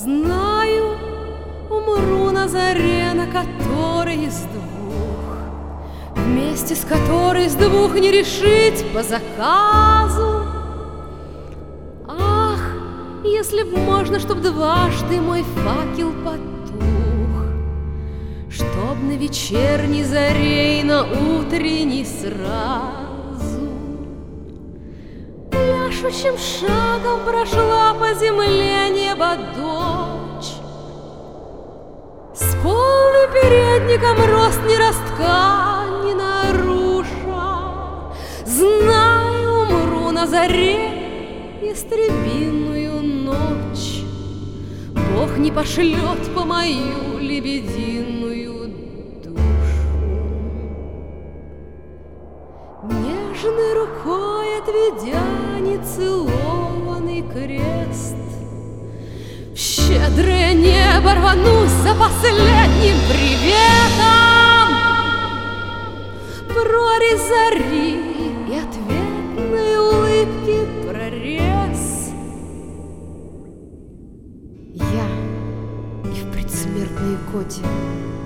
Знаю, умру на заре, на которой из двух, вместе с которой из двух не решить по заказу. Ах, если б можно, чтоб дважды мой факел потух, чтоб на вечерней заре и на утренней сразу. Пляшущим шагом прошла по земле небо дочь, с полным передником рост ни ростка не наруша. Знаю, умру на заре ястребиную ночь, Бог не пошлет по мою лебединую душу. Нежной рукой отведя нецелованный крест, в щедрое небо рванусь за последним приветом. Прорезь зари и ответной улыбки прорез. Я и в предсмертной икоте